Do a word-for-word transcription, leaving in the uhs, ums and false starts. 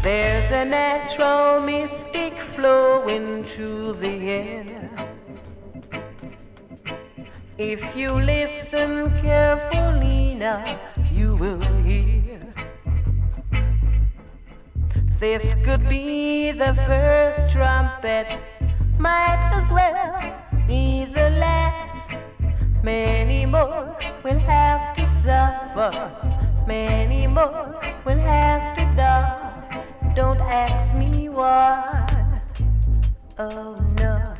There's a natural mystic flowing through the air. If you listen carefully now, you will hear. This could be the first trumpet, might as well be the last. Many more will have to suffer, many more will have to die. Don't ask me why, oh no.